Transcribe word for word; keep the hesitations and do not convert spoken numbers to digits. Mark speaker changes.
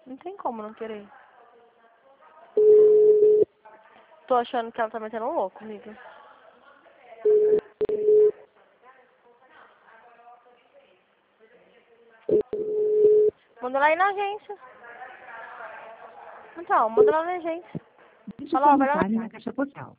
Speaker 1: Não tem como não querer. Tô achando que ela tá metendo um louco comigo. Manda lá aí na agência. Então, manda lá na agência.
Speaker 2: Deixe
Speaker 1: Fala, ó,
Speaker 2: sua
Speaker 1: vai lá.
Speaker 2: mensagem na caixa postal.